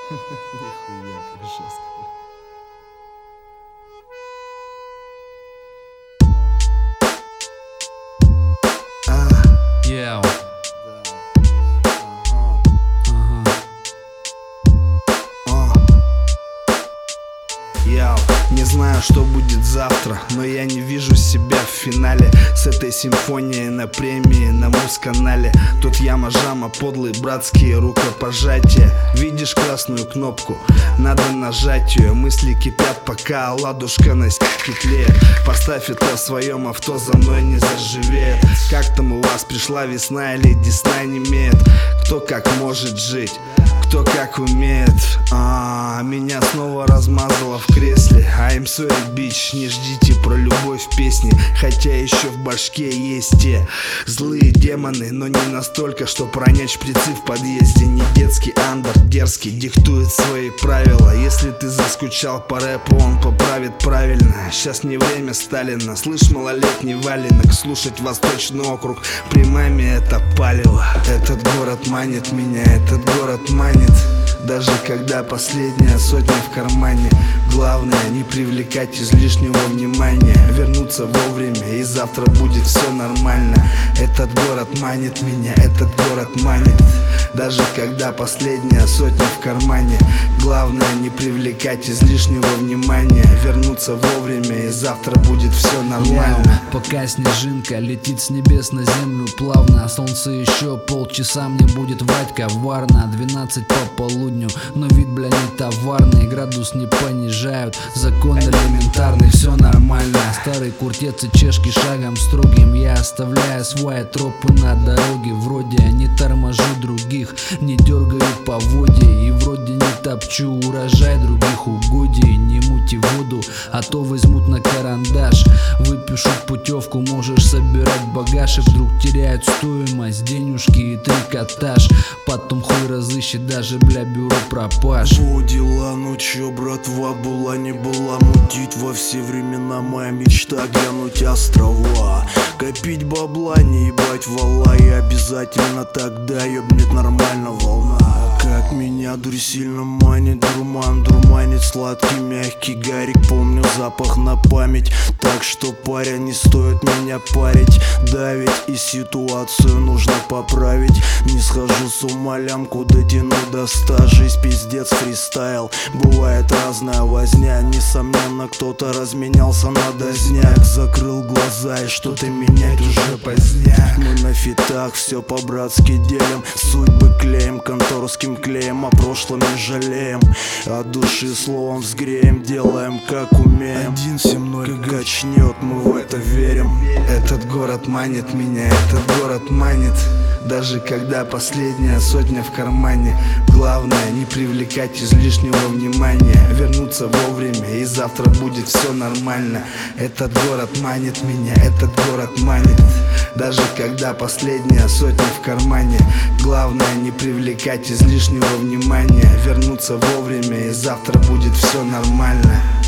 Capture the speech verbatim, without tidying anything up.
Нихуя, как жестко. Yeah. Яу, не знаю, что будет завтра, но я не вижу себя в финале с этой симфонией на премии на Муз-канале. Тут яма жама, подлые братские рукопожатия. Видишь красную кнопку? Надо нажать ее. Мысли кипят, пока ладушка на стике тлеет. Поставь это в своем авто, за мной не заживеет. Как там у вас, пришла весна или десна немеет? Кто как может жить, кто как умеет. А, меня снова размазало в кресле. I'm sorry, bitch, не ждите про любовь в песне. Хотя еще в башке есть те злые демоны, но не настолько, что пронять шприцы в подъезде. Не детский андер, дерзкий, диктует свои правила. Если ты заскучал по рэпу, он поправит правильно. Сейчас не время Сталина, слышь, малолетний валенок. Слушать Восточный округ, при маме это палево. Этот город манит меня, этот город манит. Даже когда последняя сотня в кармане. Главное не привлекать излишнего внимания. Вернуться вовремя, и завтра будет все нормально. Этот город манит меня, этот город манит. Даже когда последняя сотня в кармане. Главное не привлекать излишнего внимания. Вернуться вовремя, и завтра будет все нормально. Yeah. Пока снежинка летит с небес на землю плавно. Солнце еще полчаса мне будет врать коварно. Двенадцать по полудню, но вид, бля, не товарный. Градус не понижают, закон элементарный. Все нормально, старый куртец и чешки шагом строгим. Я оставляю свои тропы на дороге. Вроде не торможу других, не дергаю поводья. И вроде не топчу урожай других угодий. Не мути воду, а то возьмут на карандаш. Выпишут путевку, можешь собирать багаж. И вдруг теряют стоимость денежки и трикотаж. Потом хуй разыщет даже, бля, бюро пропаж. Во дела, ну чё, братва, была не была мутить. Во все времена моя мечта глянуть острова. Копить бабла, не ебать вала. И обязательно тогда ёбнет нормально волна. Как меня дурь сильно манит, дурман дурманит. Сладкий, мягкий гарик, помню запах на память. Так что, паря, не стоит меня парить, давить. И ситуацию нужно поправить. Не схожу с ума, лямку дотяну до ста. Жизнь пиздец, фристайл, бывает разная возня. Несомненно, кто-то разменялся на дозняк. Закрыл глаза, и что-то менять уже поздняк. Мы на фитах все по-братски делим. Судьбы клеем, конторским клеем. О прошлом не жалеем, от души словом взгреем. Делаем как умеем. Один все мной качнет, мы в это верим. Этот город манит меня, этот город манит. Даже когда последняя сотня в кармане. Главное не привлекать излишнего внимания. Вернуться вовремя, и завтра будет все нормально. Этот город манит меня, этот город манит. Даже когда последняя сотня в кармане. Главное не привлекать излишнего внимания. Вернуться вовремя, и завтра будет все нормально.